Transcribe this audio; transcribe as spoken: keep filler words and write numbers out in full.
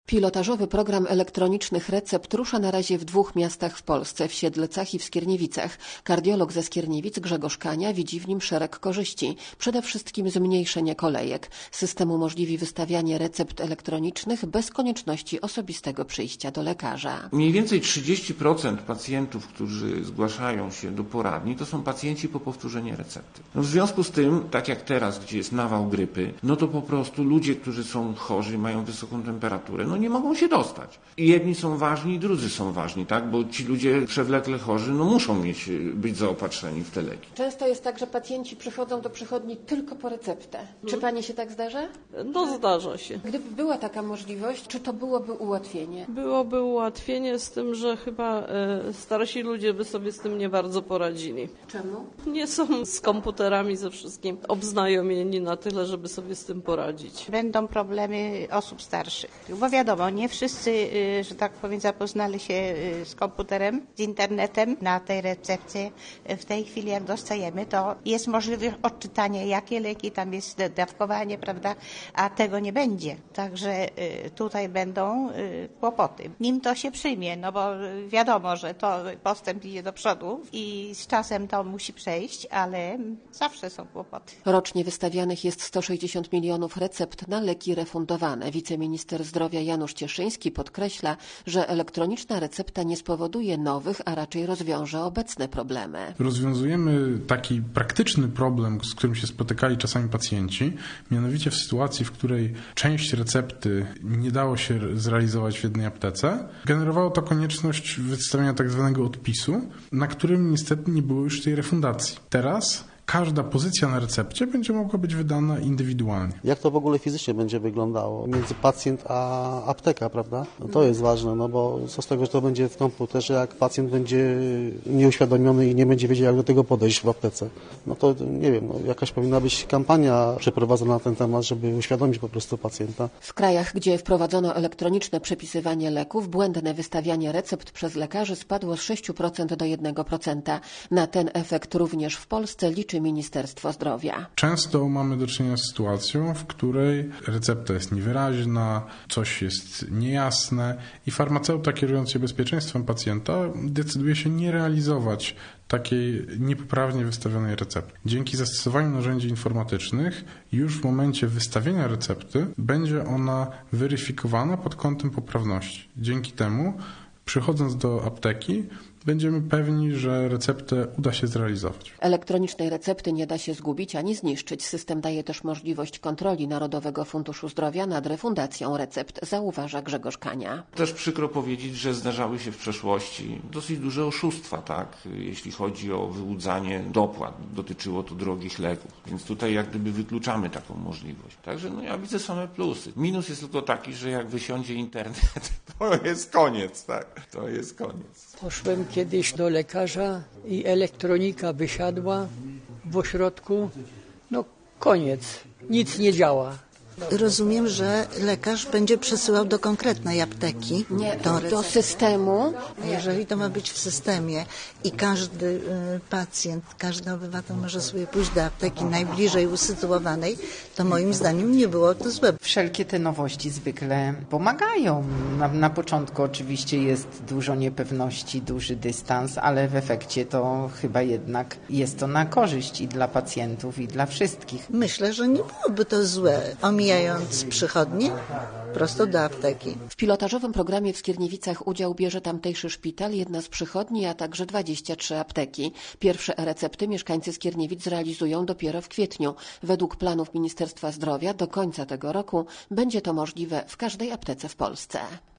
Pilotażowy program elektronicznych recept rusza na razie w dwóch miastach w Polsce, w Siedlcach i w Skierniewicach. Kardiolog ze Skierniewic, Grzegorz Kania, widzi w nim szereg korzyści. Przede wszystkim zmniejszenie kolejek. System umożliwi wystawianie recept elektronicznych bez konieczności osobistego przyjścia do lekarza. Mniej więcej trzydzieści procent pacjentów, którzy zgłaszają się do poradni, to są pacjenci po powtórzeniu recepty. No w związku z tym, tak jak teraz, gdzie jest nawał grypy, no to po prostu ludzie, którzy są chorzy, mają wysoką temperaturę, no nie mogą się dostać. I jedni są ważni, i drudzy są ważni, tak? Bo ci ludzie przewlekle chorzy, no muszą mieć, być zaopatrzeni w te leki. Często jest tak, że pacjenci przychodzą do przychodni tylko po receptę. Czy pani się tak zdarza? No zdarza się. Gdyby była taka możliwość, czy to byłoby ułatwienie? Byłoby ułatwienie, z tym, że chyba e, starsi ludzie by sobie z tym nie bardzo poradzili. Czemu? Nie są z komputerami ze wszystkim obznajomieni na tyle, żeby sobie z tym poradzić. Będą problemy osób starszych, bo wiadomo, nie wszyscy, że tak powiem, zapoznali się z komputerem, z internetem. Na tej recepcie w tej chwili, jak dostajemy, to jest możliwość odczytania, jakie leki, tam jest dawkowanie, prawda, a tego nie będzie. Także tutaj będą kłopoty. Nim to się przyjmie, no bo wiadomo, że to postęp idzie do przodu i z czasem to musi przejść, ale zawsze są kłopoty. Rocznie wystawianych jest sto sześćdziesiąt milionów recept na leki refundowane. Wiceminister zdrowia Janusz Cieszyński podkreśla, że elektroniczna recepta nie spowoduje nowych, a raczej rozwiąże obecne problemy. Rozwiązujemy taki praktyczny problem, z którym się spotykali czasami pacjenci, mianowicie w sytuacji, w której część recepty nie dało się zrealizować w jednej aptece, generowało to konieczność wystawienia tak zwanego odpisu, na którym niestety nie było już tej refundacji. Teraz każda pozycja na recepcie będzie mogła być wydana indywidualnie. Jak to w ogóle fizycznie będzie wyglądało między pacjent a apteka, prawda? No to jest ważne, no bo co z tego, że to będzie w komputerze, jak pacjent będzie nieuświadomiony i nie będzie wiedział, jak do tego podejść w aptece. No to nie wiem, no, jakaś powinna być kampania przeprowadzona na ten temat, żeby uświadomić po prostu pacjenta. W krajach, gdzie wprowadzono elektroniczne przepisywanie leków, błędne wystawianie recept przez lekarzy spadło z sześć procent do jeden procent. Na ten efekt również w Polsce liczy Ministerstwo Zdrowia. Często mamy do czynienia z sytuacją, w której recepta jest niewyraźna, coś jest niejasne i farmaceuta kierujący się bezpieczeństwem pacjenta decyduje się nie realizować takiej niepoprawnie wystawionej recepty. Dzięki zastosowaniu narzędzi informatycznych już w momencie wystawienia recepty będzie ona weryfikowana pod kątem poprawności. Dzięki temu, przychodząc do apteki, będziemy pewni, że receptę uda się zrealizować. Elektronicznej recepty nie da się zgubić ani zniszczyć. System daje też możliwość kontroli Narodowego Funduszu Zdrowia nad refundacją recept, zauważa Grzegorz Kania. Też przykro powiedzieć, że zdarzały się w przeszłości dosyć duże oszustwa, tak, jeśli chodzi o wyłudzanie dopłat. Dotyczyło to drogich leków, więc tutaj jak gdyby wykluczamy taką możliwość. Także no ja widzę same plusy. Minus jest tylko taki, że jak wysiądzie internet, to jest koniec, tak, to jest koniec. Poszłem kiedyś do lekarza i elektronika wysiadła w ośrodku. No koniec, nic nie działa. Rozumiem, że lekarz będzie przesyłał do konkretnej apteki. Nie, do systemu. A jeżeli to ma być w systemie i każdy y, pacjent, każdy obywatel może sobie pójść do apteki najbliżej usytuowanej, to moim zdaniem nie było to złe. Wszelkie te nowości zwykle pomagają. Na, na początku oczywiście jest dużo niepewności, duży dystans, ale w efekcie to chyba jednak jest to na korzyść i dla pacjentów, i dla wszystkich. Myślę, że nie byłoby to złe. Omijając przychodnie, prosto do apteki. W pilotażowym programie w Skierniewicach udział bierze tamtejszy szpital, jedna z przychodni, a także dwadzieścia trzy apteki. Pierwsze e-recepty mieszkańcy Skierniewic zrealizują dopiero w kwietniu. Według planów Ministerstwa Zdrowia do końca tego roku będzie to możliwe w każdej aptece w Polsce.